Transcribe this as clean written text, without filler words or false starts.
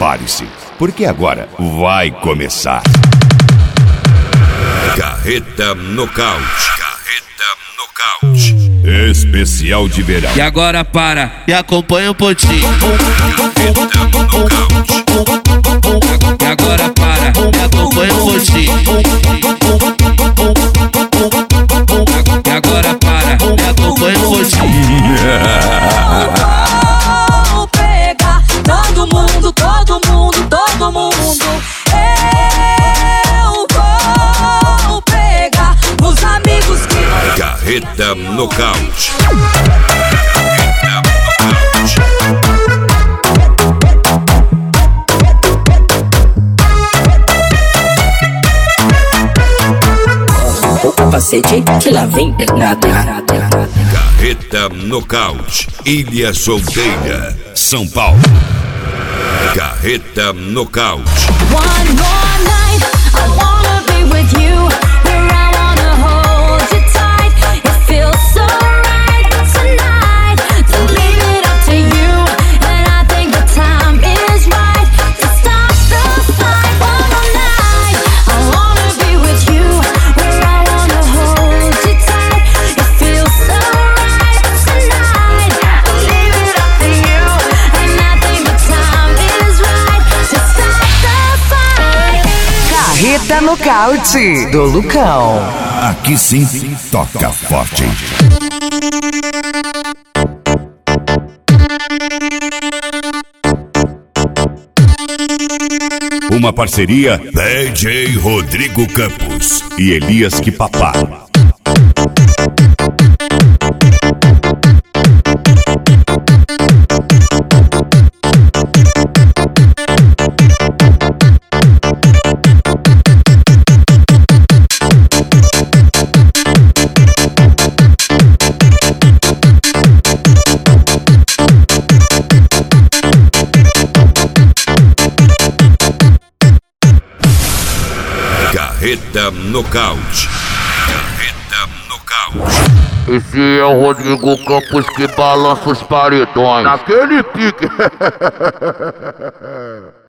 prepare-se, porque agora vai começar. Carreta Nocaute. Carreta Nocaute. Especial de verão. E agora para e acompanha o Potinho. Carreta Nocaute. E agora para e acompanha o Potinho. E agora para e acompanha o Potinho. Vou pegar todo mundo, todo mundo, todo mundo. Eu vou pegar os amigos que não... Carreta Nocaute. Capacete que lá vem pedrada. Carreta Nocaute. Ilha Solteira, São Paulo. Carreta Nocaute. One more night, I wanna be with you. Where I wanna hold you tight. It feels so right tonight to leave it up to you. And I think the time is right to stop the fight. One more night, I wanna be with you. Where I wanna hold you tight. It feels so right tonight to leave it up to you. And I think the time is right to stop the fight. Carreta Nocaute do Lucão. Aqui sim, toca forte. Uma parceria DJ Rodrigo Campos e Elias Quipapá. Carreta Nocaute. Carreta Nocaute. Esse é o Rodrigo Campos que balança os paredões. Naquele pique.